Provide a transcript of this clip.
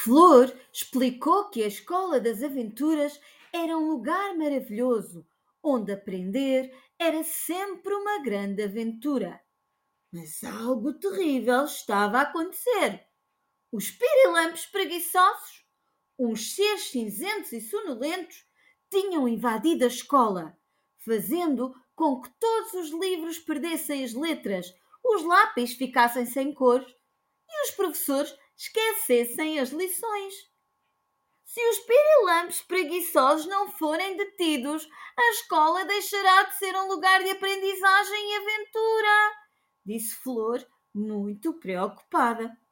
Flor explicou que a Escola das Aventuras era um lugar maravilhoso, onde aprender era sempre uma grande aventura. Mas algo terrível estava a acontecer. Os pirilampos preguiçosos, uns seres cinzentos e sonolentos, tinham invadido a escola, fazendo com que todos os livros perdessem as letras, os lápis ficassem sem cores e os professores esquecessem as lições. Se os pirilampos preguiçosos não forem detidos, a escola deixará de ser um lugar de aprendizagem e aventura, disse Flor, muito preocupada.